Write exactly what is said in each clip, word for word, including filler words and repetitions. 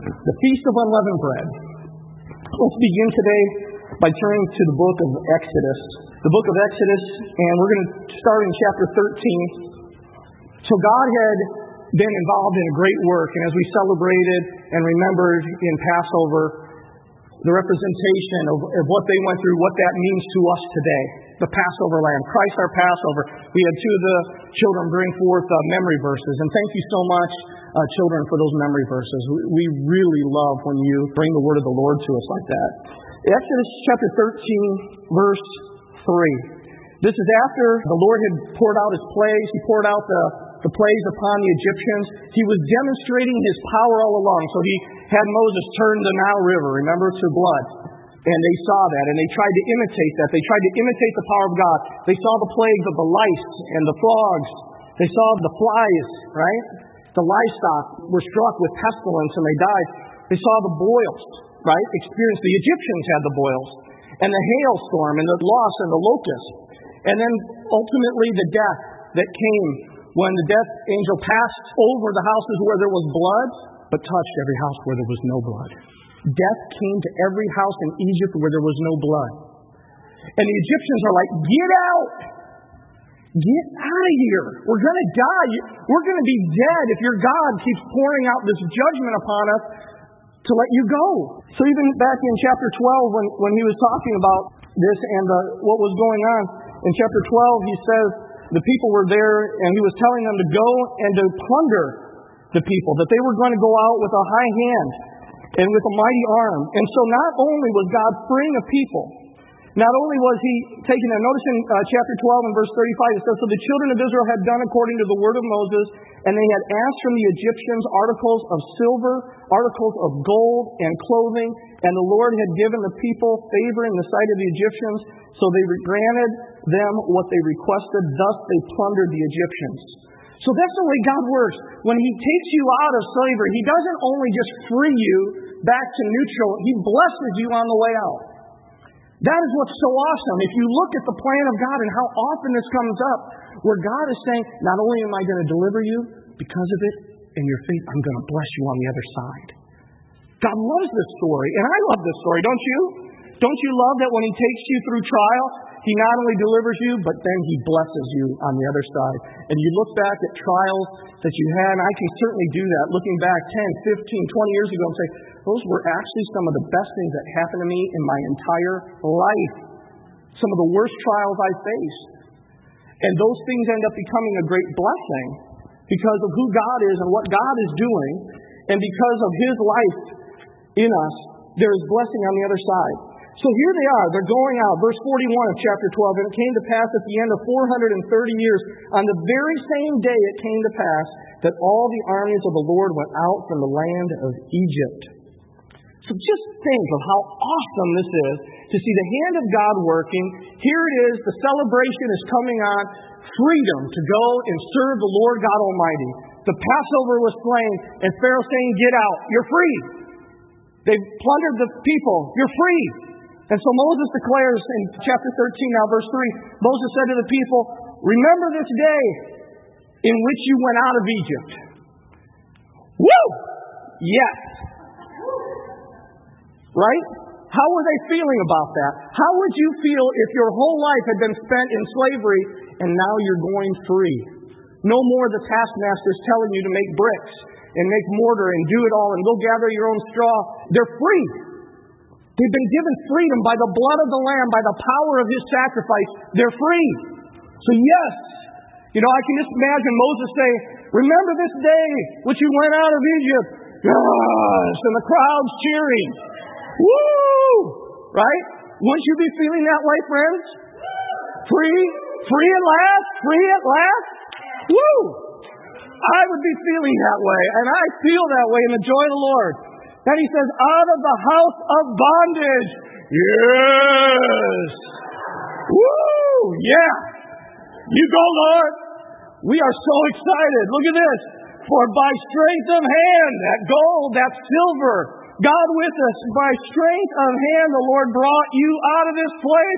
The Feast of Unleavened Bread. Let's begin today by turning to the book of Exodus. The book of Exodus, and we're going to start in chapter thirteen. So God had been involved in a great work, and as we celebrated and remembered in Passover, the representation of, of what they went through, what that means to us today. The Passover lamb, Christ our Passover. We had two of the children bring forth uh, memory verses, and thank you so much, uh, children, for those memory verses. We, we really love when you bring the word of the Lord to us like that. Exodus chapter thirteen, verse three. This is after the Lord had poured out His plagues. He poured out the, the plagues upon the Egyptians. He was demonstrating His power all along. So He had Moses turn the Nile River, remember, to blood. And they saw that, and they tried to imitate that. They tried to imitate the power of God. They saw the plagues of the lice and the frogs. They saw the flies, right? The livestock were struck with pestilence and they died. They saw the boils, right? Experienced. The Egyptians had the boils. And the hailstorm and the loss and the locust. And then ultimately the death that came when the death angel passed over the houses where there was blood, but touched every house where there was no blood. Death came to every house in Egypt where there was no blood. And the Egyptians are like, get out! Get out of here! We're going to die. We're going to be dead if your God keeps pouring out this judgment upon us to let you go. So even back in chapter twelve, when, when he was talking about this and the, what was going on, in chapter twelve he says the people were there and he was telling them to go and to plunder the people, that they were going to go out with a high hand and with a mighty arm. And so not only was God freeing a people, not only was He taking a notice in uh, chapter twelve and verse thirty-five, it says, so the children of Israel had done according to the word of Moses, and they had asked from the Egyptians articles of silver, articles of gold, and clothing, and the Lord had given the people favor in the sight of the Egyptians, so they granted them what they requested, thus they plundered the Egyptians. So that's the way God works. When He takes you out of slavery, He doesn't only just free you back to neutral, He blesses you on the way out. That is what's so awesome. If you look at the plan of God and how often this comes up, where God is saying, not only am I going to deliver you because of it and your faith, I'm going to bless you on the other side. God loves this story, and I love this story, don't you? Don't you love that when He takes you through trial, He not only delivers you, but then He blesses you on the other side. And you look back at trials that you had, and I can certainly do that, looking back ten, fifteen, twenty years ago and say, those were actually some of the best things that happened to me in my entire life. Some of the worst trials I faced. And those things end up becoming a great blessing because of who God is and what God is doing. And because of His life in us, there is blessing on the other side. So here they are, they're going out. Verse forty-one of chapter twelve, and it came to pass at the end of four hundred thirty years, on the very same day it came to pass, that all the armies of the Lord went out from the land of Egypt. So just think of how awesome this is to see the hand of God working. Here it is, the celebration is coming on, freedom to go and serve the Lord God Almighty. The Passover was slain, and Pharaoh saying, get out, you're free. They've plundered the people, you're free. And so Moses declares in chapter thirteen, now verse three, Moses said to the people, remember this day in which you went out of Egypt. Woo! Yes. Right? How were they feeling about that? How would you feel if your whole life had been spent in slavery and now you're going free? No more the taskmasters telling you to make bricks and make mortar and do it all and go gather your own straw. They're free. They've been given freedom by the blood of the Lamb, by the power of His sacrifice. They're free. So yes, you know, I can just imagine Moses saying, remember this day which you went out of Egypt. Yes, and the crowd's cheering. Woo! Right? Wouldn't you be feeling that way, friends? Free? Free at last? Free at last? Woo! I would be feeling that way, and I feel that way in the joy of the Lord. Then He says, out of the house of bondage. Yes! Woo! Yeah! You go, Lord! We are so excited. Look at this. For by strength of hand, that gold, that silver, God with us, by strength of hand, the Lord brought you out of this place.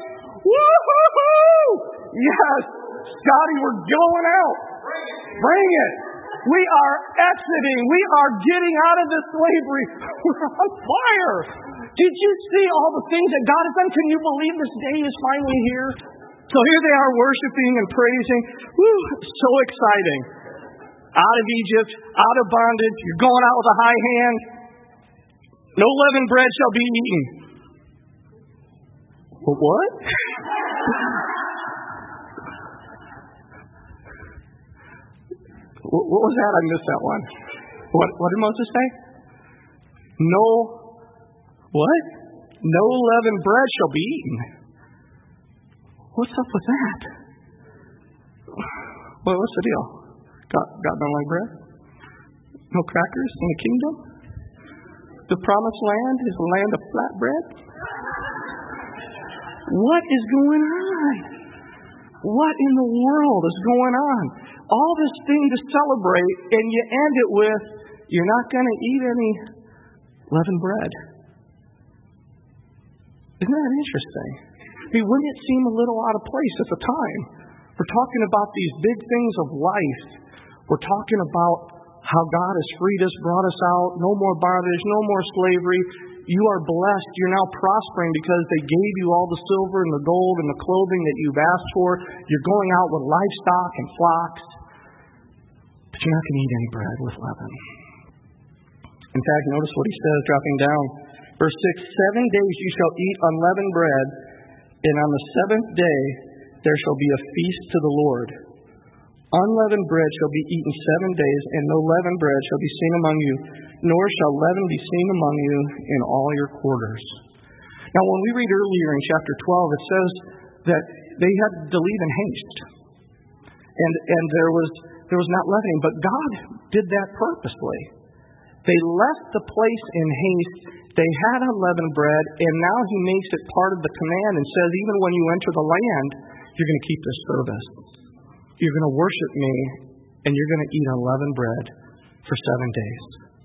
Woo-hoo-hoo! Yes! Scotty, we're going out. Bring it. We are exiting. We are getting out of this slavery. We're on fire. Did you see all the things that God has done? Can you believe this day is finally here? So here they are worshiping and praising. Woo, so exciting. Out of Egypt, out of bondage. You're going out with a high hand. No leavened bread shall be eaten. Well, what? What was that? I missed that one. What, what did Moses say? No, what? No leavened bread shall be eaten. What's up with that? Well, what's the deal? God, God don't like bread? No crackers in the kingdom? The promised land is a land of flatbread? What is going on? What in the world is going on? All this thing to celebrate, and you end it with, you're not going to eat any leavened bread. Isn't that interesting? I mean, wouldn't it seem a little out of place at the time? We're talking about these big things of life. We're talking about how God has freed us, brought us out, no more bondage, no more slavery. You are blessed. You're now prospering because they gave you all the silver and the gold and the clothing that you've asked for. You're going out with livestock and flocks. But you're not going to eat any bread with leaven. In fact, notice what he says, dropping down. Verse six, seven days you shall eat unleavened bread, and on the seventh day there shall be a feast to the Lord. Unleavened bread shall be eaten seven days, and no leavened bread shall be seen among you, nor shall leaven be seen among you in all your quarters. Now, when we read earlier in chapter twelve, it says that they had to leave in haste. And and there was there was not leavening, but God did that purposely. They left the place in haste. They had unleavened bread, and now he makes it part of the command and says, even when you enter the land, you're going to keep this service. You're going to worship me, and you're going to eat unleavened bread for seven days.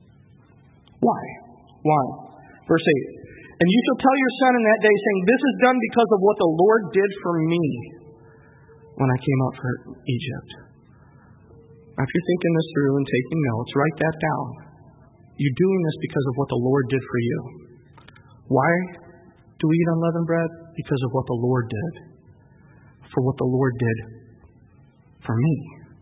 Why? Why? Verse eight. And you shall tell your son in that day, saying, this is done because of what the Lord did for me when I came out from Egypt. Now, if you're thinking this through and taking notes, write that down. You're doing this because of what the Lord did for you. Why do we eat unleavened bread? Because of what the Lord did. For what the Lord did for me.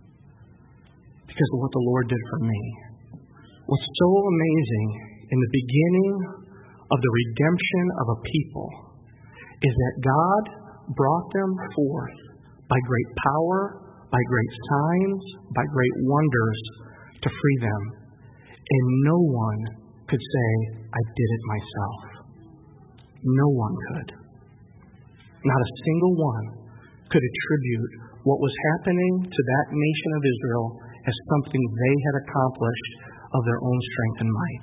Because of what the Lord did for me. What's so amazing in the beginning of the redemption of a people is that God brought them forth by great power, by great signs, by great wonders to free them. And no one could say, I did it myself. No one could. Not a single one could attribute what was happening to that nation of Israel as something they had accomplished of their own strength and might.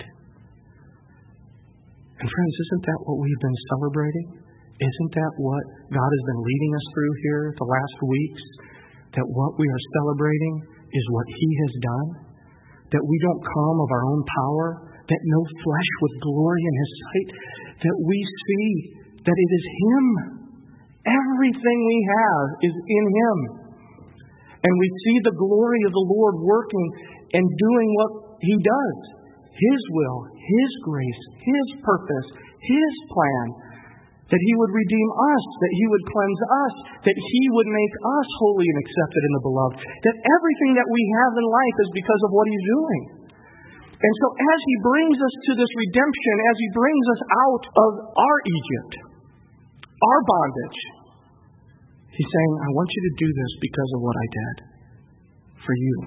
And friends, isn't that what we've been celebrating? Isn't that what God has been leading us through here the last weeks? That what we are celebrating is what He has done? That we don't come of our own power? That no flesh would glory in His sight? That we see that it is Him. Everything we have is in Him. And we see the glory of the Lord working and doing what He does. His will, His grace, His purpose, His plan. That He would redeem us, that He would cleanse us, that He would make us holy and accepted in the beloved. That everything that we have in life is because of what He's doing. And so as He brings us to this redemption, as He brings us out of our Egypt, our bondage, He's saying, I want you to do this because of what I did for you.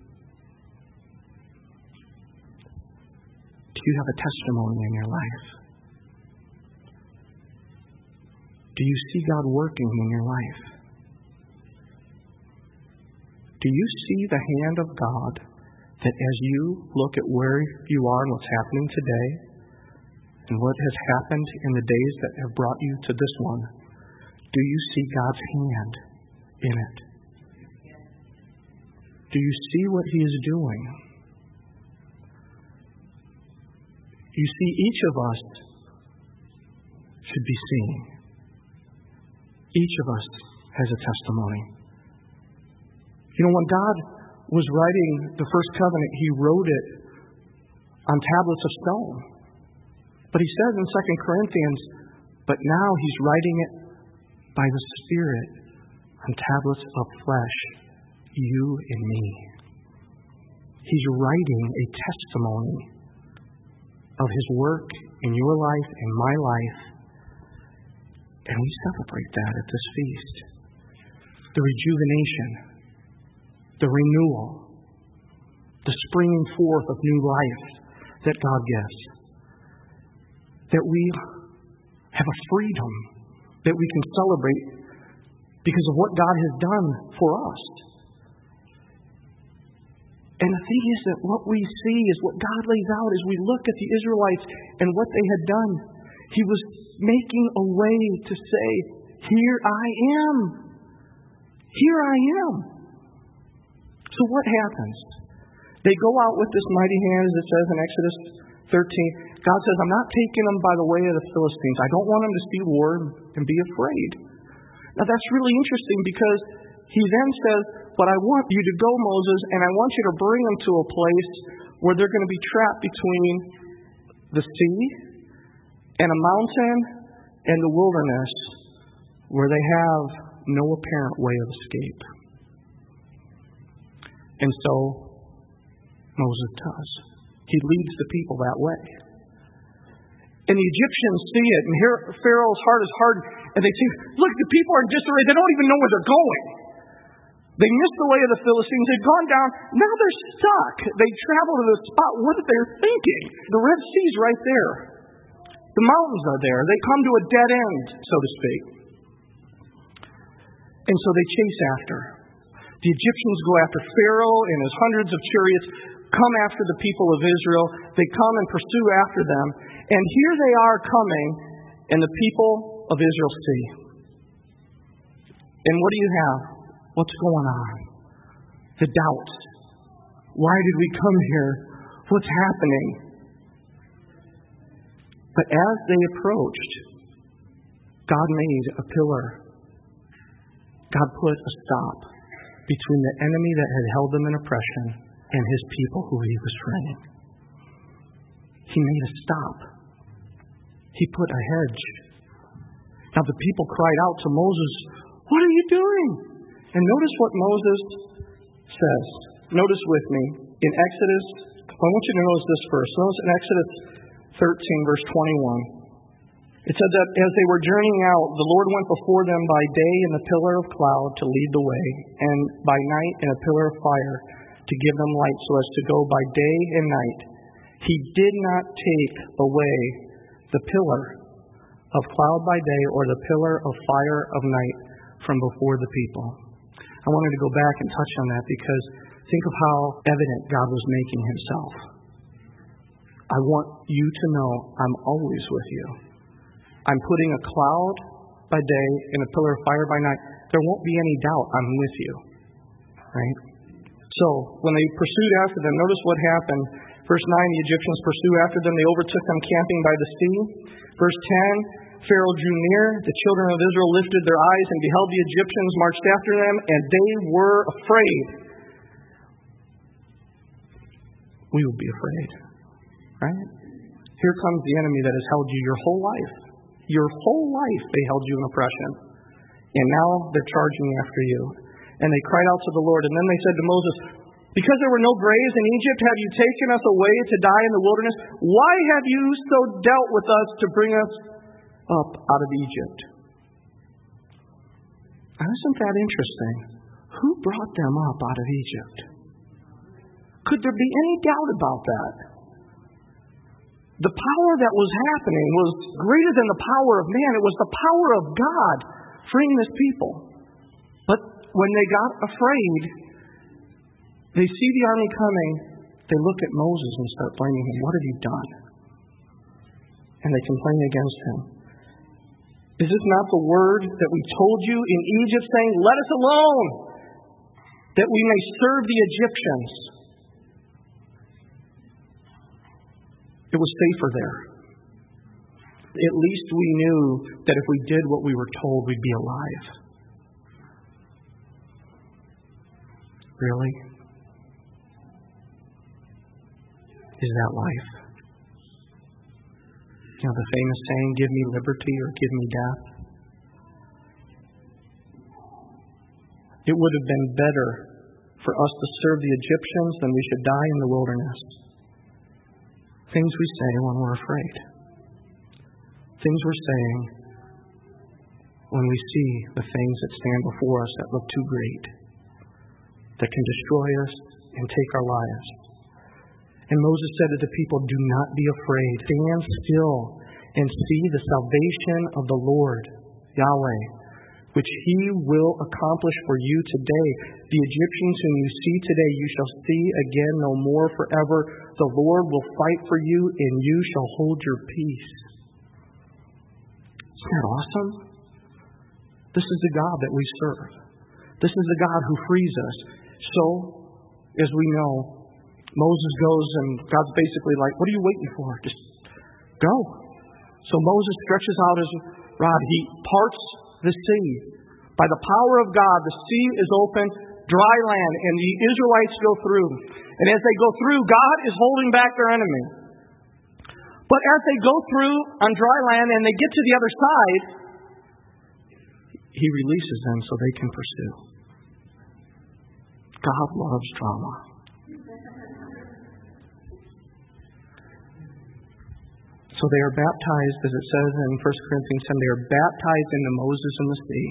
Do you have a testimony in your life? Do you see God working in your life? Do you see the hand of God that as you look at where you are and what's happening today and what has happened in the days that have brought you to this one, do you see God's hand in it? Do you see what He is doing? You see, each of us should be seeing. Each of us has a testimony. You know, when God was writing the first covenant, he wrote it on tablets of stone. But he says in Second Corinthians, but now he's writing it by the Spirit on tablets of flesh, you and me. He's writing a testimony of his work in your life and my life. And we celebrate that at this feast. The rejuvenation, the renewal, the springing forth of new life that God gives. That we have a freedom that we can celebrate because of what God has done for us. And the thing is that what we see is what God lays out as we look at the Israelites and what they had done. He was making a way to say, here I am. Here I am. So what happens? They go out with this mighty hand, as it says in Exodus thirteen. God says, I'm not taking them by the way of the Philistines. I don't want them to see war and be afraid. Now that's really interesting because he then says, but I want you to go, Moses, and I want you to bring them to a place where they're going to be trapped between the sea and a mountain and the wilderness where they have no apparent way of escape. And so Moses does. He leads the people that way. And the Egyptians see it, and here Pharaoh's heart is hardened, and they see, look, the people are in disarray. They don't even know where they're going. They missed the way of the Philistines. They'd gone down. Now they're stuck. They travel to the spot. What are they thinking? The Red Sea's right there. The mountains are there. They come to a dead end, so to speak. And so they chase after. The Egyptians go after Pharaoh and his hundreds of chariots, come after the people of Israel. They come and pursue after them. And here they are coming, and the people of Israel see. And what do you have? What's going on? The doubts. Why did we come here? What's happening? But as they approached, God made a pillar. God put a stop between the enemy that had held them in oppression and his people who he was freeing. He made a stop. He put a hedge. Now the people cried out to Moses, what are you doing? And notice what Moses says. Notice with me in Exodus, I want you to notice this first. Notice in Exodus thirteen, verse twenty-one. It said that as they were journeying out, the Lord went before them by day in a pillar of cloud to lead the way, and by night in a pillar of fire to give them light so as to go by day and night. He did not take away the pillar of cloud by day or the pillar of fire of night from before the people. I wanted to go back and touch on that because think of how evident God was making himself. I want you to know I'm always with you. I'm putting a cloud by day and a pillar of fire by night. There won't be any doubt I'm with you. Right? So, when they pursued after them, notice what happened. Verse nine, the Egyptians pursued after them. They overtook them camping by the sea. Verse ten, Pharaoh drew near. The children of Israel lifted their eyes and beheld the Egyptians marched after them, and they were afraid. We would be afraid. Right? Here comes the enemy that has held you your whole life. Your whole life they held you in oppression. And now they're charging after you. And they cried out to the Lord. And then they said to Moses, because there were no graves in Egypt, have you taken us away to die in the wilderness? Why have you so dealt with us to bring us up out of Egypt? Now, isn't that interesting? Who brought them up out of Egypt? Could there be any doubt about that? The power that was happening was greater than the power of man. It was the power of God freeing this people. But when they got afraid, they see the army coming, they look at Moses and start blaming him. What have you done? And they complain against him. Is this not the word that we told you in Egypt, saying, let us alone, that we may serve the Egyptians? It was safer there. At least we knew that if we did what we were told, we'd be alive. Really? is that life? You know, the famous saying, give me liberty or give me death. It would have been better for us to serve the Egyptians than we should die in the wilderness. Things we say when we're afraid. Things we're saying when we see the things that stand before us that look too great, that can destroy us and take our lives. And Moses said to the people, do not be afraid. Stand still and see the salvation of the Lord, Yahweh, which He will accomplish for you today. The Egyptians whom you see today, you shall see again no more forever. The Lord will fight for you, and you shall hold your peace. Isn't that awesome? This is the God that we serve. This is the God who frees us. So, as we know, Moses goes and God's basically like, what are you waiting for? Just go. So Moses stretches out his rod. He parts the sea. By the power of God, the sea is open, dry land, and the Israelites go through. And as they go through, God is holding back their enemy. But as they go through on dry land and they get to the other side, He releases them so they can pursue. God loves drama. So they are baptized, as it says in First Corinthians ten, they are baptized into Moses in the sea.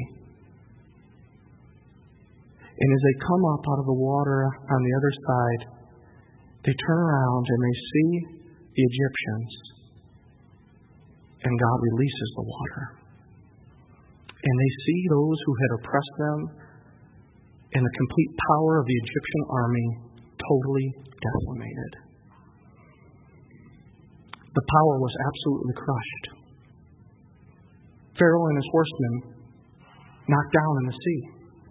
And as they come up out of the water on the other side, they turn around and they see the Egyptians. And God releases the water. And they see those who had oppressed them, and the complete power of the Egyptian army totally decimated. The power was absolutely crushed. Pharaoh and his horsemen knocked down in the sea.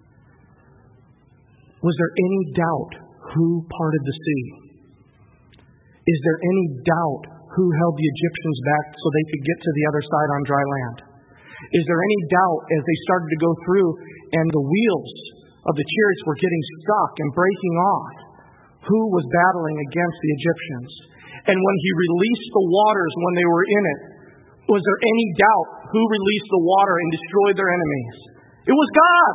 Was there any doubt who parted the sea? Is there any doubt who held the Egyptians back so they could get to the other side on dry land? Is there any doubt as they started to go through and the wheels of the chariots were getting stuck and breaking off, who was battling against the Egyptians? And when He released the waters when they were in it, was there any doubt who released the water and destroyed their enemies? It was God.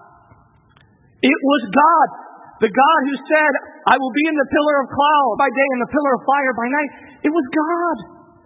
It was God. The God who said, I will be in the pillar of cloud by day and the pillar of fire by night. It was God.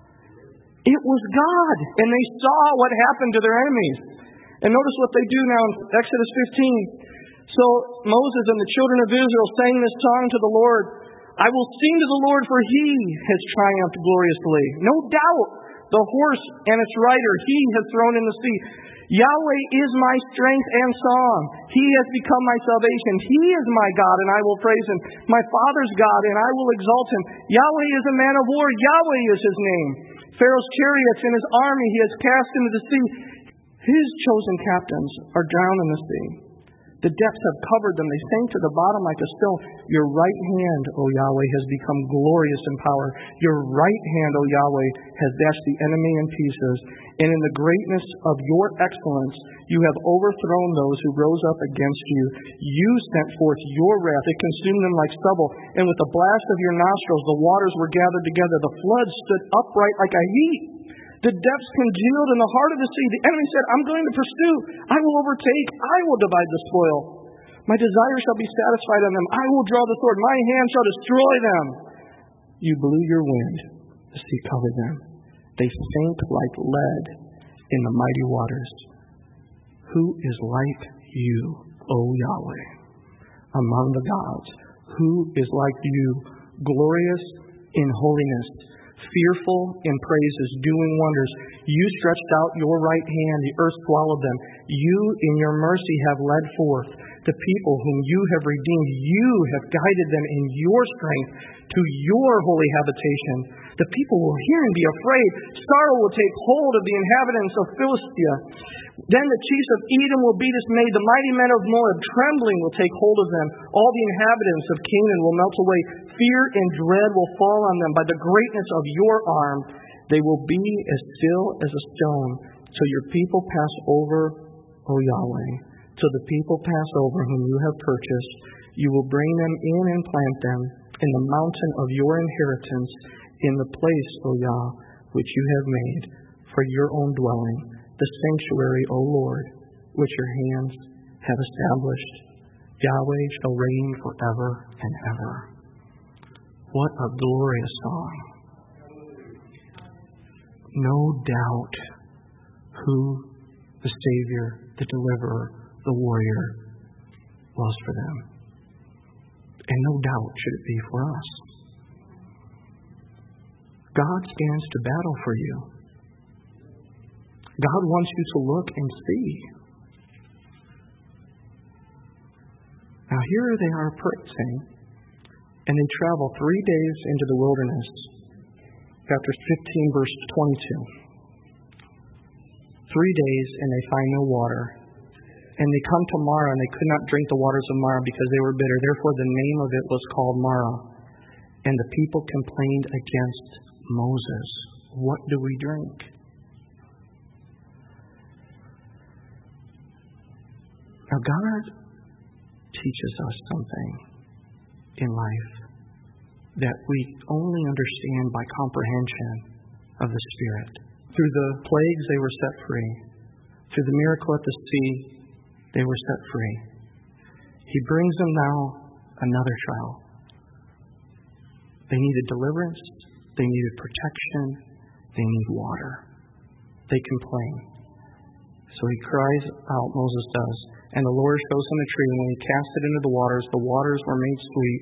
It was God. And they saw what happened to their enemies. And notice what they do now in Exodus fifteen. So Moses and the children of Israel sang this song to the Lord. I will sing to the Lord, for He has triumphed gloriously. No doubt, the horse and its rider He has thrown in the sea. Yahweh is my strength and song. He has become my salvation. He is my God, and I will praise Him. My Father's God, and I will exalt Him. Yahweh is a man of war. Yahweh is His name. Pharaoh's chariots and his army He has cast into the sea. His chosen captains are drowned in the sea. The depths have covered them. They sank to the bottom like a stone. Your right hand, O Yahweh, has become glorious in power. Your right hand, O Yahweh, has dashed the enemy in pieces. And in the greatness of your excellence, you have overthrown those who rose up against you. You sent forth your wrath. It consumed them like stubble. And with the blast of your nostrils, the waters were gathered together. The floods stood upright like a heap. The depths congealed in the heart of the sea. The enemy said, I'm going to pursue. I will overtake. I will divide the spoil. My desire shall be satisfied on them. I will draw the sword. My hand shall destroy them. You blew your wind. The sea covered them. They sank like lead in the mighty waters. Who is like you, O Yahweh, among the gods? Who is like you, glorious in holiness, fearful in praises, doing wonders? You stretched out your right hand, the earth swallowed them. You in your mercy have led forth the people whom you have redeemed. You have guided them in your strength to your holy habitation. The people will hear and be afraid. Sorrow will take hold of the inhabitants of Philistia. Then the chiefs of Edom will be dismayed. The mighty men of Moab, trembling, will take hold of them. All the inhabitants of Canaan will melt away. Fear and dread will fall on them. By the greatness of your arm, they will be as still as a stone. So your people pass over, O Yahweh. Till the people pass over whom you have purchased. You will bring them in and plant them. in the mountain of your inheritance, in the place, O Yah, which you have made for your own dwelling, the sanctuary, O Lord, which your hands have established. Yahweh shall reign forever and ever. What a glorious song. No doubt who the Savior, the Deliverer, the Warrior was for them. And no doubt should it be for us. God stands to battle for you. God wants you to look and see. Now here they are praising, and they travel three days into the wilderness. Chapter fifteen, verse twenty-two. Three days, and they find no water. And they come to Marah, and they could not drink the waters of Marah because they were bitter. Therefore the name of it was called Marah. And the people complained against Moses. What do we drink? Now God teaches us something in life that we only understand by comprehension of the Spirit. Through the plagues they were set free. Through the miracle at the sea, they were set free. He brings them now another trial. They needed deliverance. They needed protection. They need water. They complain. So he cries out, Moses does, and the Lord shows him a tree, and when he cast it into the waters, the waters were made sweet.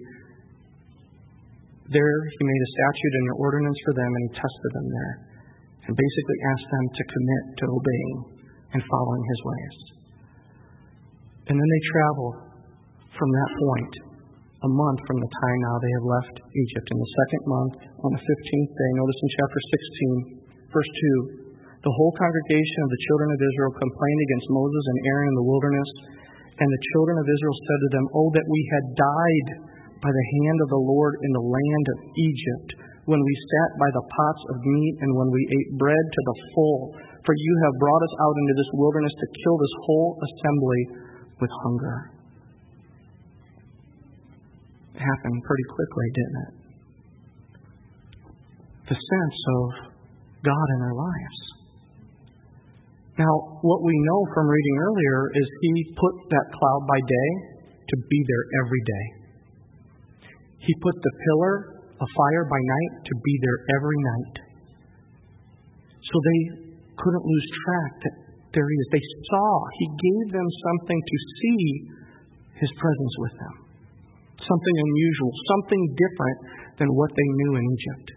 There he made a statute and an ordinance for them, and he tested them there, and basically asked them to commit to obeying and following his ways. And then they travel from that point, a month from the time now they have left Egypt. In the second month, on the fifteenth day, notice in chapter sixteen, verse two, the whole congregation of the children of Israel complained against Moses and Aaron in the wilderness, and the children of Israel said to them, Oh, that we had died by the hand of the Lord in the land of Egypt, when we sat by the pots of meat and when we ate bread to the full. For you have brought us out into this wilderness to kill this whole assembly with hunger. It happened pretty quickly, didn't it? The sense of God in their lives. Now, what we know from reading earlier is he put that cloud by day to be there every day. He put the pillar of fire by night to be there every night. So they couldn't lose track that there he is. They saw, he gave them something to see his presence with them. Something unusual, something different than what they knew in Egypt.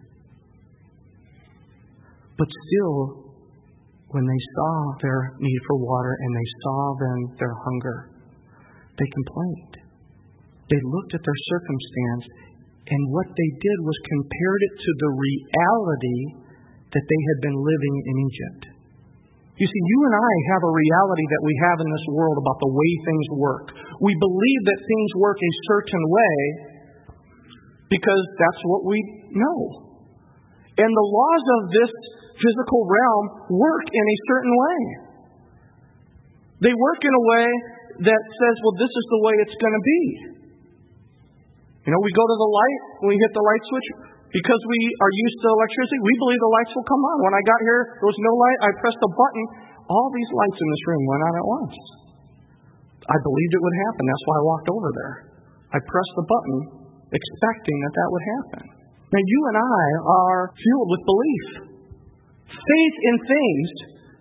But still, when they saw their need for water and they saw then their hunger, they complained. They looked at their circumstance, and what they did was compared it to the reality that they had been living in Egypt. You see, you and I have a reality that we have in this world about the way things work. We believe that things work a certain way because that's what we know. And the laws of this physical realm work in a certain way. They work in a way that says, well, this is the way it's going to be. You know, we go to the light, when we hit the light switch, because we are used to electricity, we believe the lights will come on. When I got here, there was no light. I pressed a button. All these lights in this room went on at once. I believed it would happen. That's why I walked over there. I pressed the button, expecting that that would happen. Now, you and I are fueled with belief. Faith in things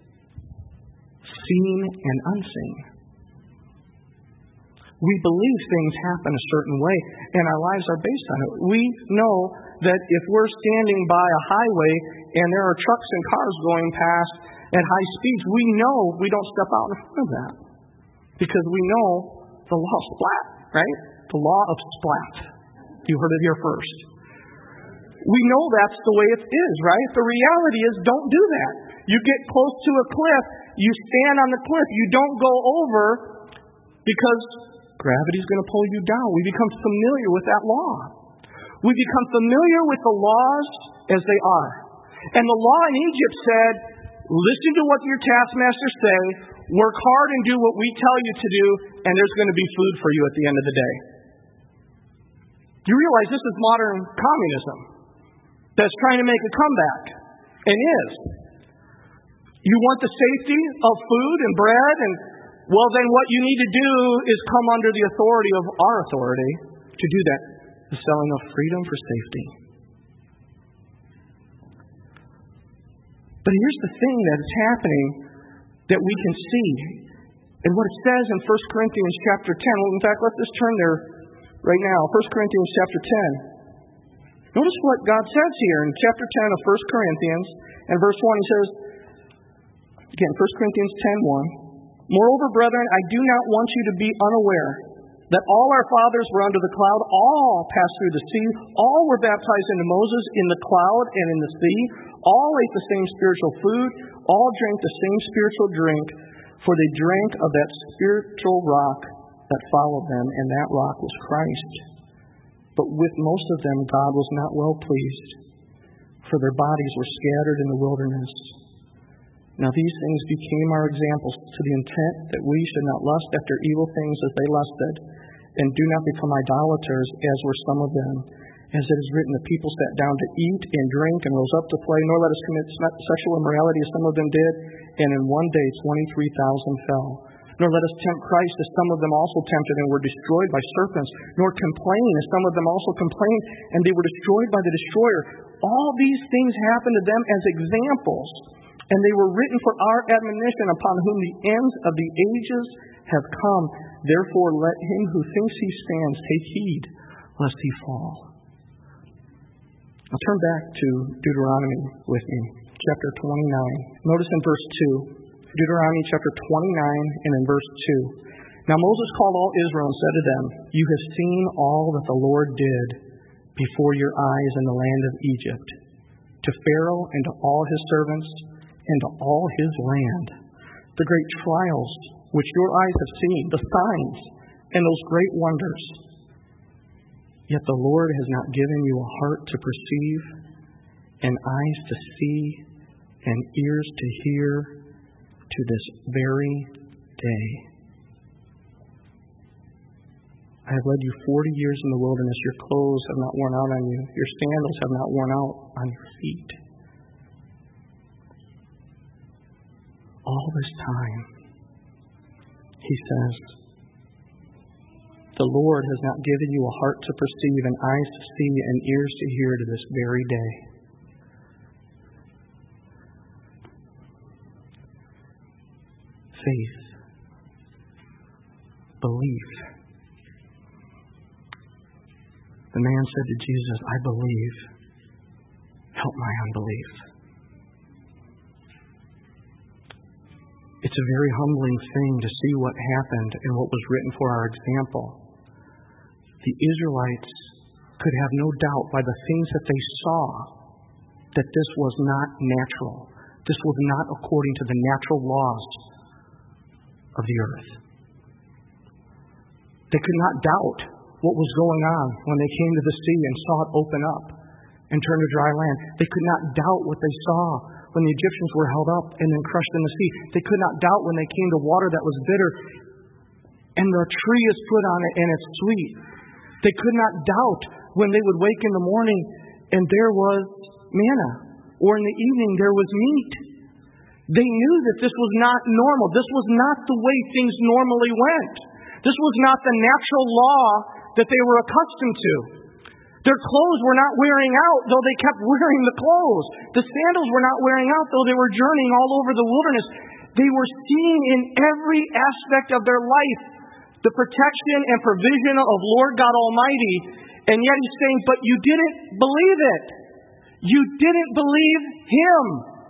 seen and unseen. We believe things happen a certain way, and our lives are based on it. We know that if we're standing by a highway and there are trucks and cars going past at high speeds, we know we don't step out in front of that. Because we know the law of splat, right? The law of splat. You heard it here first. We know that's the way it is, right? The reality is, don't do that. You get close to a cliff, you stand on the cliff, you don't go over because gravity's going to pull you down. We become familiar with that law. We become familiar with the laws as they are. And the law in Egypt said, listen to what your taskmasters say, work hard and do what we tell you to do, and there's going to be food for you at the end of the day. You realize this is modern communism that's trying to make a comeback, and is. You want the safety of food and bread, and well, then what you need to do is come under the authority of our authority to do that, the selling of freedom for safety. But here's the thing that is happening that we can see, and what it says in First Corinthians chapter ten. Well, in fact, let's just turn there right now. First Corinthians chapter ten. Notice what God says here in chapter ten of First Corinthians, and verse one. He says, again, First Corinthians ten one. Moreover, brethren, I do not want you to be unaware that all our fathers were under the cloud, all passed through the sea, all were baptized into Moses in the cloud and in the sea, all ate the same spiritual food, all drank the same spiritual drink, for they drank of that spiritual rock that followed them, and that rock was Christ. But with most of them God was not well pleased, for their bodies were scattered in the wilderness. Now these things became our examples, to the intent that we should not lust after evil things as they lusted, and do not become idolaters, as were some of them. As it is written, the people sat down to eat and drink and rose up to play, nor let us commit sexual immorality as some of them did, and in one day twenty-three thousand fell. Nor let us tempt Christ, as some of them also tempted and were destroyed by serpents, nor complain, as some of them also complained, and they were destroyed by the destroyer. All these things happened to them as examples, and they were written for our admonition, upon whom the ends of the ages have come. Therefore let him who thinks he stands take heed, lest he fall. Now turn back to Deuteronomy with me, chapter twenty-nine. Notice in verse two, Deuteronomy chapter twenty-nine and in verse two. Now Moses called all Israel and said to them, you have seen all that the Lord did before your eyes in the land of Egypt, to Pharaoh and to all his servants and to all his land, the great trials which your eyes have seen, the signs and those great wonders. Yet the Lord has not given you a heart to perceive, and eyes to see, and ears to hear, to this very day. I have led you forty years in the wilderness. Your clothes have not worn out on you. Your sandals have not worn out on your feet. All this time, he says, the Lord has not given you a heart to perceive, and eyes to see, and ears to hear, to this very day. Faith, belief. The man said to Jesus, I believe. Help my unbelief. It's a very humbling thing to see what happened and what was written for our example. The Israelites could have no doubt by the things that they saw that this was not natural. This was not according to the natural laws of the earth. They could not doubt what was going on when they came to the sea and saw it open up and turn to dry land. They could not doubt what they saw when the Egyptians were held up and then crushed in the sea. They could not doubt when they came to water that was bitter and the tree is put on it and it's sweet. They could not doubt when they would wake in the morning and there was manna, or in the evening there was meat. They knew that this was not normal. This was not the way things normally went. This was not the natural law that they were accustomed to. Their clothes were not wearing out, though they kept wearing the clothes. The sandals were not wearing out, though they were journeying all over the wilderness. They were seeing in every aspect of their life the protection and provision of Lord God Almighty. And yet he's saying, but you didn't believe it. You didn't believe Him.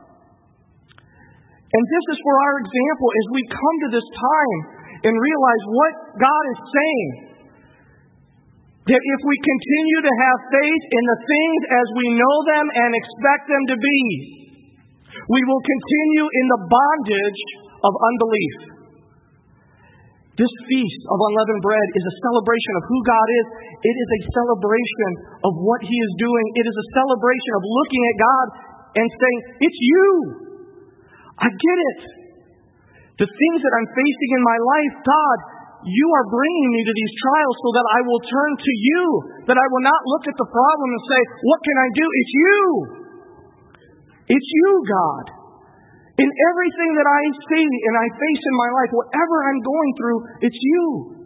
And this is for our example as we come to this time and realize what God is saying. That if we continue to have faith in the things as we know them and expect them to be, we will continue in the bondage of unbelief. This feast of unleavened bread is a celebration of who God is. It is a celebration of what He is doing. It is a celebration of looking at God and saying, it's you. I get it. The things that I'm facing in my life, God, you are bringing me to these trials so that I will turn to you, that I will not look at the problem and say, what can I do? It's you. It's you, God. In everything that I see and I face in my life, whatever I'm going through, it's you.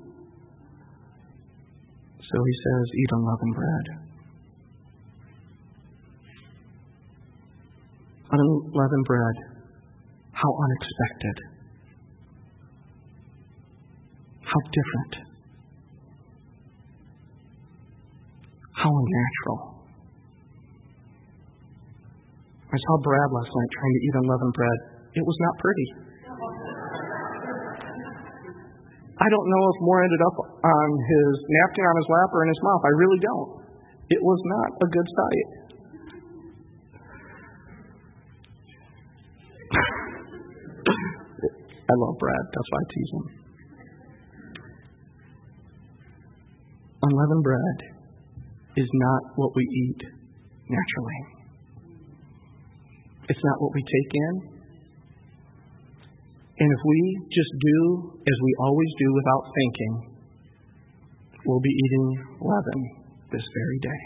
So he says, eat unleavened bread. Unleavened bread. How unexpected. How different. How unnatural. I saw Brad last night trying to eat unleavened bread. It was not pretty. I don't know if more ended up on his napkin on his lap or in his mouth. I really don't. It was not a good sight. I love Brad. That's why I tease him. Unleavened bread is not what we eat naturally. It's not what we take in. And if we just do as we always do without thinking, we'll be eating leaven this very day.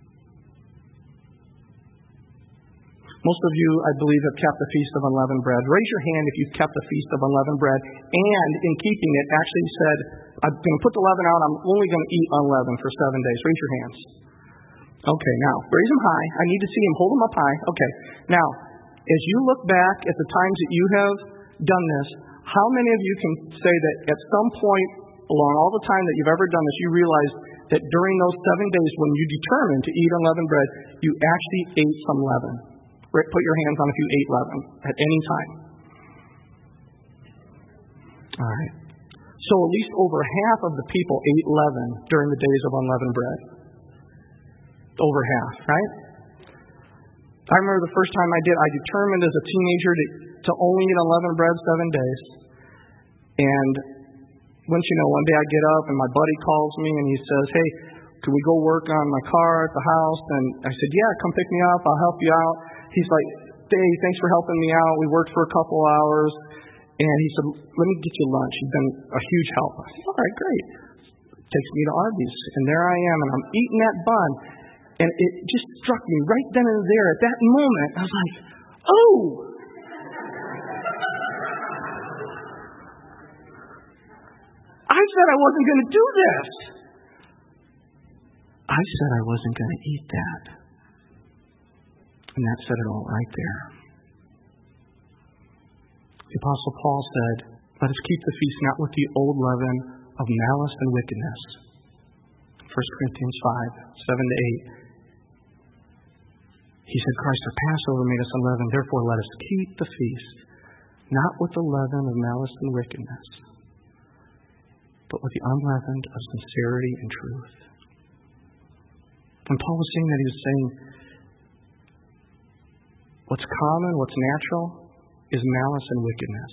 Most of you, I believe, have kept the Feast of Unleavened Bread. Raise your hand if you've kept the Feast of Unleavened Bread and, in keeping it, actually said, I'm going to put the leaven out. I'm only going to eat unleavened for seven days. Raise your hands. Okay, now, raise them high. I need to see them. Hold them up high. Okay. Now, as you look back at the times that you have done this, how many of you can say that at some point along all the time that you've ever done this, you realized that during those seven days when you determined to eat unleavened bread, you actually ate some leaven? Put your hands on if you ate leaven at any time. All right. So at least over half of the people ate leaven during the days of unleavened bread. Over half, right? I remember the first time I did, I determined as a teenager to, to only eat unleavened bread seven days. And once you know, one day I get up and my buddy calls me and he says, hey, could we go work on my car at the house? And I said, yeah, come pick me up. I'll help you out. He's like, hey, thanks for helping me out. We worked for a couple hours. And he said, let me get you lunch. You've been a huge help. I said, all right, great. Takes me to Arby's. And there I am, and I'm eating that bun. And it just struck me right then and there. At that moment, I was like, oh! I said I wasn't going to do this. I said I wasn't going to eat that. And that said it all right there. The Apostle Paul said, let us keep the feast not with the old leaven of malice and wickedness. First Corinthians five, seven to eight. He said, Christ our Passover made us unleavened, therefore let us keep the feast, not with the leaven of malice and wickedness, but with the unleavened of sincerity and truth. When Paul was saying that, he was saying, what's common, what's natural, is malice and wickedness.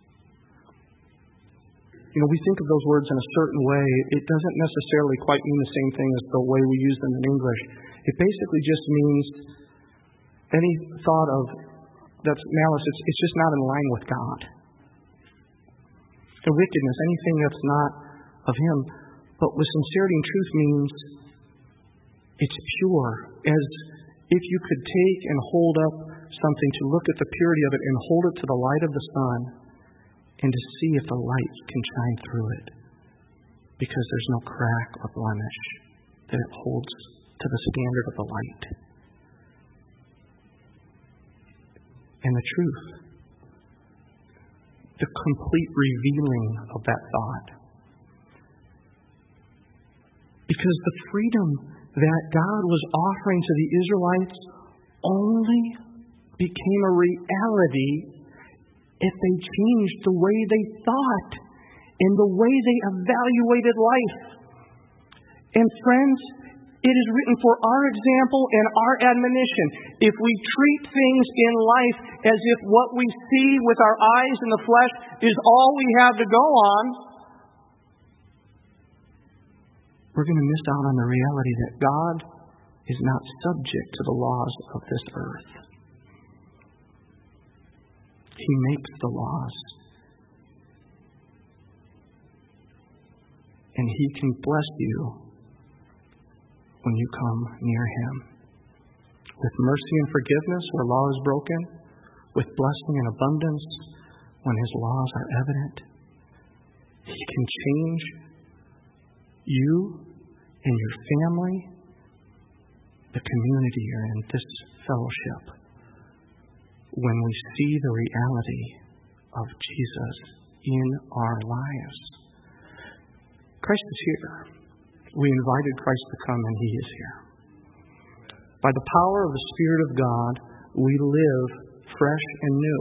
You know, we think of those words in a certain way. It doesn't necessarily quite mean the same thing as the way we use them in English. It basically just means any thought of that's malice, it's, it's just not in line with God. The wickedness, anything that's not of Him. But with sincerity and truth means it's pure. As if you could take and hold up something to look at the purity of it and hold it to the light of the sun and to see if the light can shine through it. Because there's no crack or blemish that it holds to the standard of the light. And the truth. The complete revealing of that thought. Because the freedom that God was offering to the Israelites only became a reality if they changed the way they thought and the way they evaluated life. And friends, it is written for our example and our admonition. If we treat things in life as if what we see with our eyes in the flesh is all we have to go on, we're going to miss out on the reality that God is not subject to the laws of this earth. He makes the laws. He can bless you when you come near Him. With mercy and forgiveness where law is broken, with blessing and abundance when His laws are evident. He can change you and your family, the community you're in, this fellowship, when we see the reality of Jesus in our lives. Christ is here. We invited Christ to come, and He is here. By the power of the Spirit of God, we live fresh and new.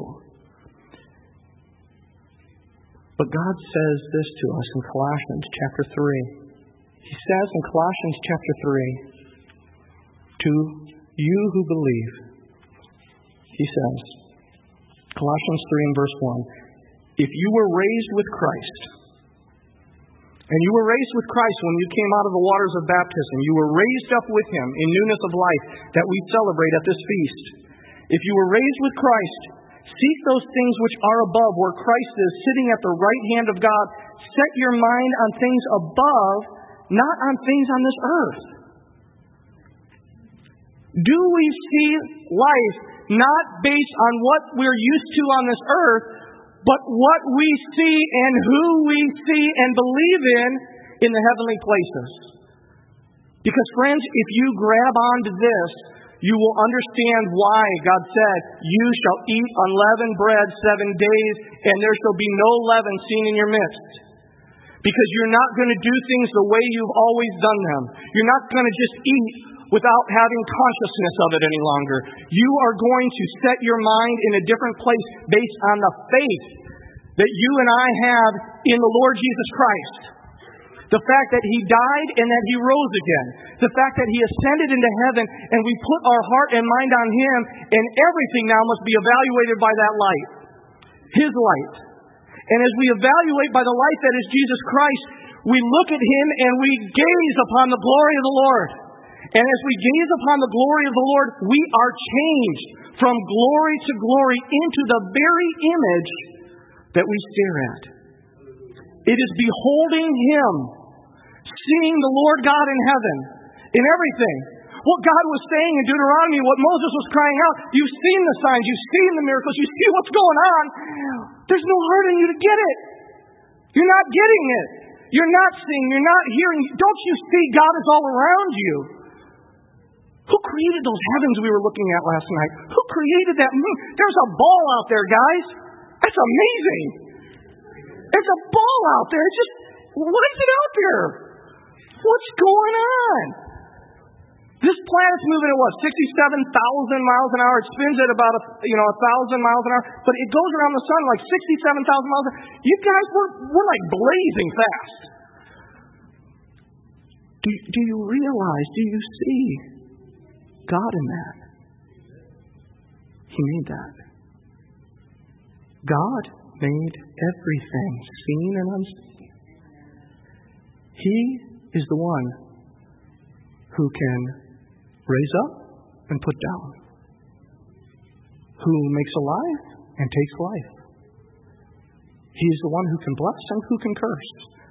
But God says this to us in Colossians chapter three. He says in Colossians chapter three, to you who believe, He says, Colossians three and verse one, if you were raised with Christ, and you were raised with Christ when you came out of the waters of baptism, you were raised up with Him in newness of life that we celebrate at this feast. If you were raised with Christ, seek those things which are above, where Christ is sitting at the right hand of God. Set your mind on things above, not on things on this earth. Do we see life not based on what we're used to on this earth, but what we see and who we see and believe in in the heavenly places? Because, friends, if you grab onto this, you will understand why God said, you shall eat unleavened bread seven days, and there shall be no leaven seen in your midst. Because you're not going to do things the way you've always done them. You're not going to just eat without having consciousness of it any longer. You are going to set your mind in a different place based on the faith that you and I have in the Lord Jesus Christ. The fact that He died and that He rose again. The fact that He ascended into heaven and we put our heart and mind on Him, and everything now must be evaluated by that light. His light. And as we evaluate by the light that is Jesus Christ, we look at Him and we gaze upon the glory of the Lord. And as we gaze upon the glory of the Lord, we are changed from glory to glory into the very image that we stare at. It is beholding Him, seeing the Lord God in heaven, in everything. What God was saying in Deuteronomy, what Moses was crying out, you've seen the signs, you've seen the miracles, you see what's going on. There's no heart in you to get it. You're not getting it. You're not seeing, you're not hearing. Don't you see God is all around you? Who created those heavens we were looking at last night? Who created that moon? There's a ball out there, guys. That's amazing. There's a ball out there. It's just, why is it out there? What's going on? This planet's moving at what, sixty-seven thousand miles an hour. It spins at about a, you know, a thousand miles an hour, but it goes around the sun like sixty-seven thousand miles an hour. You guys, we're, we're like blazing fast. Do, do you realize, do you see God in that? He made that. God made everything, seen and unseen. He is the one who can raise up and put down, who makes alive and takes life. He is the one who can bless and who can curse.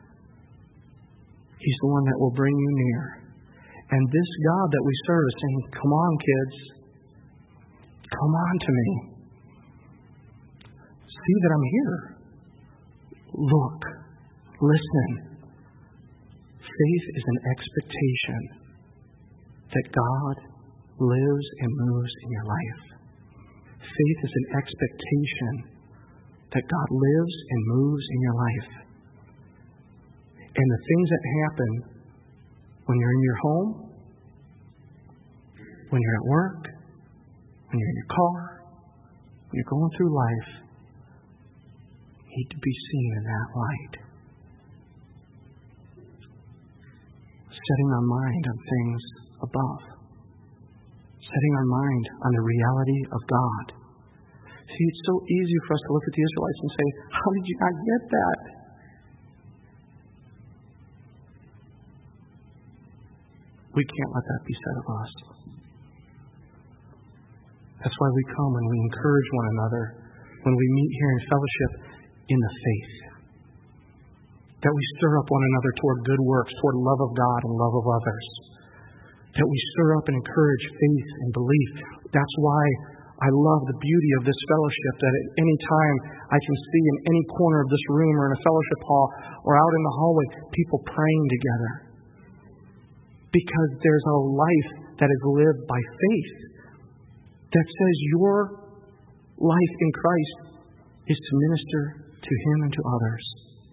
He's the one that will bring you near. And this God that we serve is saying, come on, kids. Come on to me. See that I'm here. Look. Listen. Faith is an expectation that God lives and moves in your life. Faith is an expectation that God lives and moves in your life. And the things that happen when you're in your home, when you're at work, when you're in your car, when you're going through life, need to be seen in that light. Setting our mind on things above. Setting our mind on the reality of God. See, it's so easy for us to look at the Israelites and say, how did you not get that? We can't let that be said of us. That's why we come and we encourage one another when we meet here in fellowship in the faith. That we stir up one another toward good works, toward love of God and love of others. That we stir up and encourage faith and belief. That's why I love the beauty of this fellowship, that at any time I can see in any corner of this room or in a fellowship hall or out in the hallway, people praying together. Because there's a life that is lived by faith that says your life in Christ is to minister to Him and to others.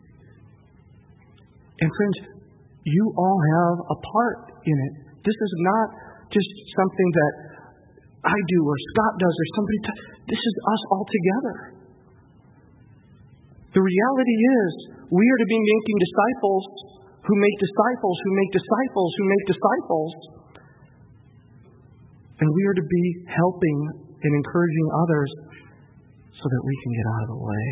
And friends, you all have a part in it. This is not just something that I do or Scott does or somebody does. This is us all together. The reality is we are to be making disciples who make disciples who make disciples who make disciples. And we are to be helping and encouraging others so that we can get out of the way.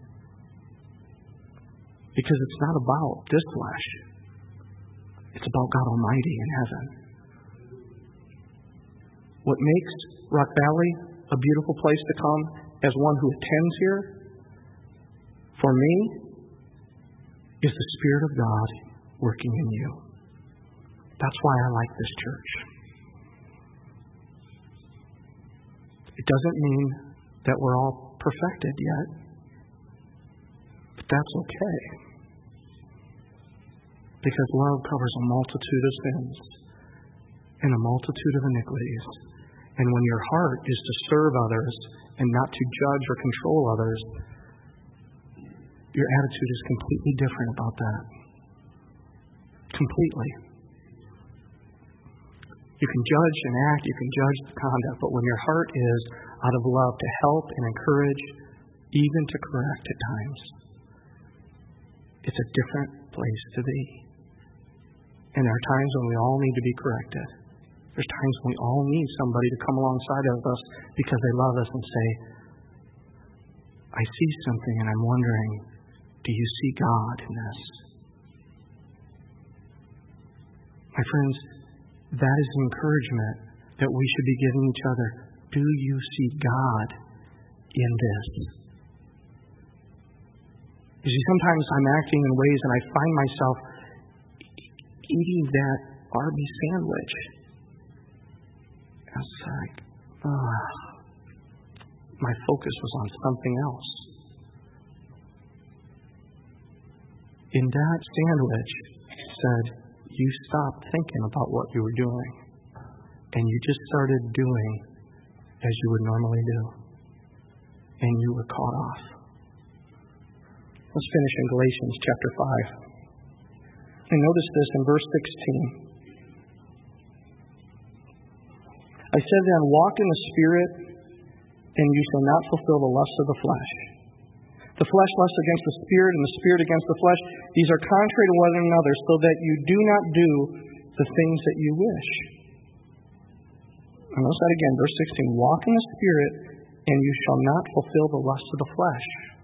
Because it's not about this flesh. It's about God Almighty in heaven. What makes Rock Valley a beautiful place to come as one who attends here, for me, is the Spirit of God working in you. That's why I like this church. It doesn't mean that we're all perfected yet, but that's okay. Because love covers a multitude of sins and a multitude of iniquities. And when your heart is to serve others and not to judge or control others, your attitude is completely different about that. Completely. You can judge and act, you can judge the conduct, but when your heart is out of love to help and encourage, even to correct at times, it's a different place to be. And there are times when we all need to be corrected. There's times when we all need somebody to come alongside of us because they love us and say, I see something and I'm wondering, do you see God in this? My friends, that is the encouragement that we should be giving each other. Do you see God in this? You see, sometimes I'm acting in ways and I find myself eating that Arby's sandwich. It's like, oh, my focus was on something else. In that sandwich said, you stopped thinking about what you were doing and you just started doing as you would normally do. And you were caught off. Let's finish in Galatians chapter five. And notice this in verse sixteen. I said then, walk in the Spirit, and you shall not fulfill the lusts of the flesh. The flesh lusts against the Spirit, and the Spirit against the flesh. These are contrary to one another, so that you do not do the things that you wish. And notice that again, verse sixteen. Walk in the Spirit, and you shall not fulfill the lusts of the flesh.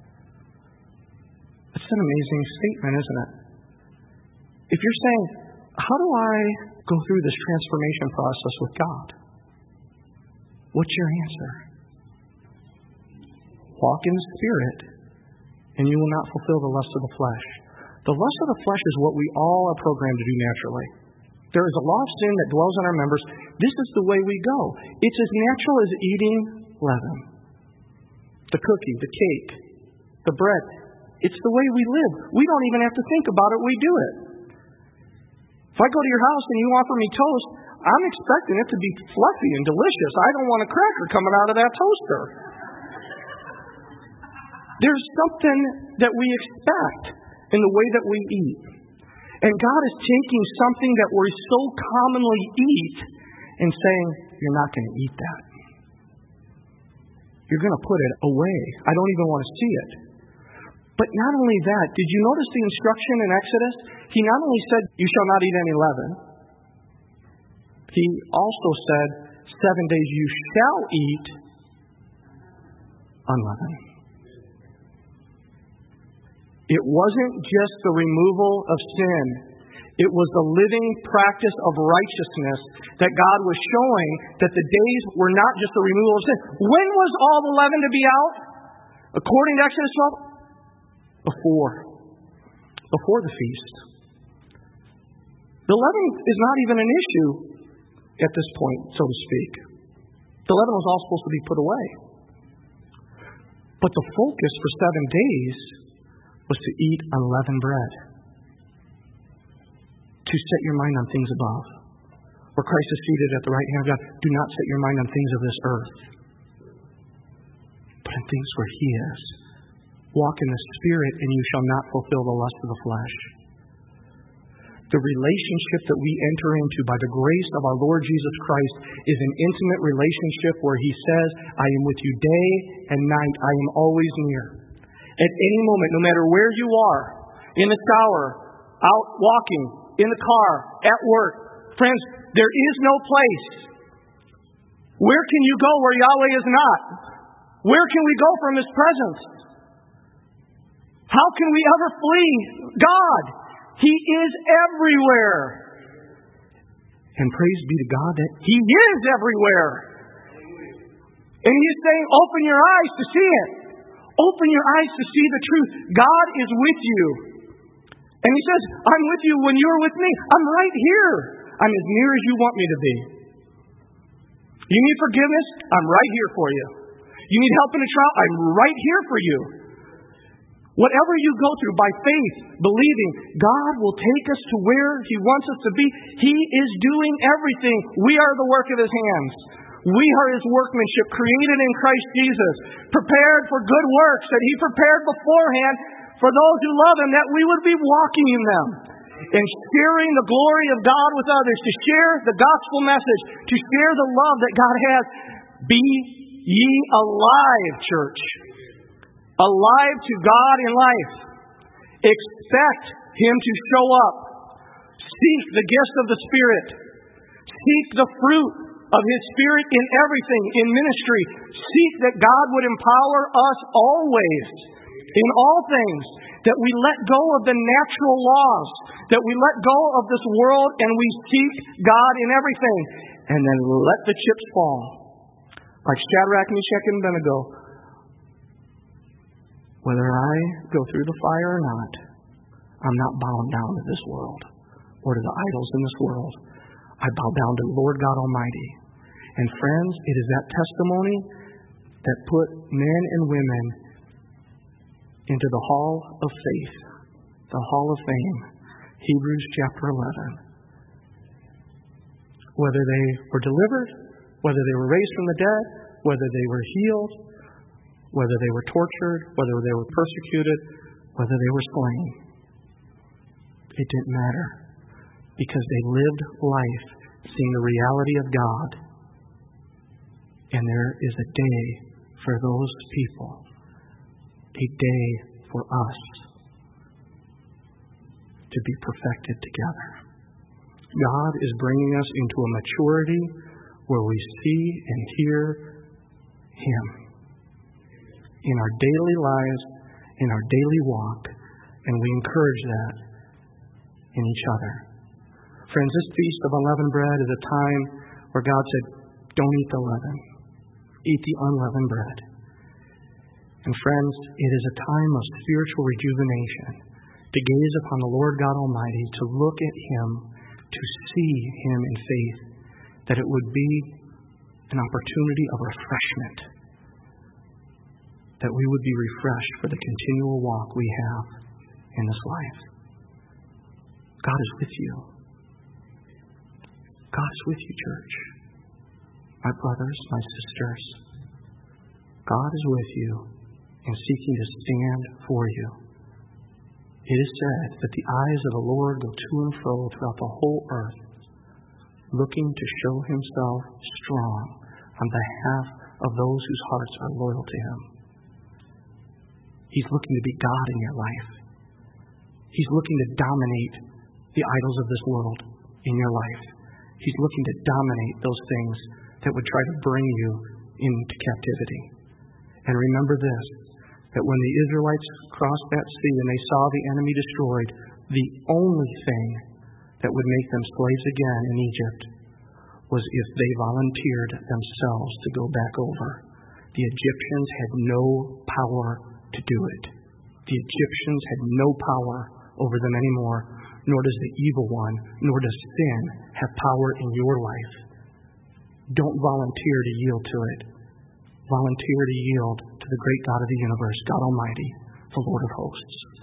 That's an amazing statement, isn't it? If you're saying, how do I go through this transformation process with God? What's your answer? Walk in the Spirit, and you will not fulfill the lust of the flesh. The lust of the flesh is what we all are programmed to do naturally. There is a law of sin that dwells in our members. This is the way we go. It's as natural as eating leaven. The cookie, the cake, the bread. It's the way we live. We don't even have to think about it. We do it. If I go to your house and you offer me toast, I'm expecting it to be fluffy and delicious. I don't want a cracker coming out of that toaster. There's something that we expect in the way that we eat. And God is taking something that we so commonly eat and saying, you're not going to eat that. You're going to put it away. I don't even want to see it. But not only that, did you notice the instruction in Exodus? He not only said, you shall not eat any leaven. He also said, seven days you shall eat unleavened. It wasn't just the removal of sin. It was the living practice of righteousness that God was showing that the days were not just the removal of sin. When was all the leaven to be out? According to Exodus twelve? Before. before the feast. The leaven is not even an issue at this point, so to speak. The leaven was all supposed to be put away. But the focus for seven days was to eat unleavened bread. To set your mind on things above. Where Christ is seated at the right hand of God, do not set your mind on things of this earth, but on things where He is. Walk in the Spirit, and you shall not fulfill the lust of the flesh. The relationship that we enter into by the grace of our Lord Jesus Christ is an intimate relationship where He says, I am with you day and night. I am always near. At any moment, no matter where you are, in the shower, out walking, in the car, at work, friends, there is no place. Where can you go where Yahweh is not? Where can we go from His presence? How can we ever flee God? He is everywhere. And praise be to God that He is everywhere. And He's saying, open your eyes to see it. Open your eyes to see the truth. God is with you. And He says, I'm with you when you're with me. I'm right here. I'm as near as you want me to be. You need forgiveness? I'm right here for you. You need help in a trial? I'm right here for you. Whatever you go through by faith, believing, God will take us to where He wants us to be. He is doing everything. We are the work of His hands. We are His workmanship, created in Christ Jesus, prepared for good works that He prepared beforehand for those who love Him, that we would be walking in them and sharing the glory of God with others, to share the gospel message, to share the love that God has. Be ye alive, church. Alive to God in life. Expect Him to show up. Seek the gifts of the Spirit. Seek the fruit of His Spirit in everything, in ministry. Seek that God would empower us always, in all things, that we let go of the natural laws, that we let go of this world and we seek God in everything, and then let the chips fall. Like Shadrach, Meshach, and Abednego. Whether I go through the fire or not, I'm not bowing down to this world or to the idols in this world. I bow down to Lord God Almighty. And friends, it is that testimony that put men and women into the hall of faith, the hall of fame, Hebrews chapter eleven. Whether they were delivered, whether they were raised from the dead, whether they were healed, whether they were tortured, whether they were persecuted, whether they were slain. It didn't matter, because they lived life seeing the reality of God. And there is a day for those people, a day for us to be perfected together. God is bringing us into a maturity where we see and hear Him in our daily lives, in our daily walk, and we encourage that in each other. Friends, this Feast of Unleavened Bread is a time where God said, don't eat the leaven, eat the unleavened bread. And friends, it is a time of spiritual rejuvenation, to gaze upon the Lord God Almighty, to look at Him, to see Him in faith, that it would be an opportunity of refreshment, that we would be refreshed for the continual walk we have in this life. God is with you. God is with you, church. My brothers, my sisters, God is with you and seeking to stand for you. It is said that the eyes of the Lord go to and fro throughout the whole earth, looking to show Himself strong on behalf of those whose hearts are loyal to Him. He's looking to be God in your life. He's looking to dominate the idols of this world in your life. He's looking to dominate those things that would try to bring you into captivity. And remember this, that when the Israelites crossed that sea and they saw the enemy destroyed, the only thing that would make them slaves again in Egypt was if they volunteered themselves to go back over. The Egyptians had no power to do it. The Egyptians had no power over them anymore, nor does the evil one, nor does sin have power in your life. Don't volunteer to yield to it. Volunteer to yield to the great God of the universe, God Almighty, the Lord of hosts.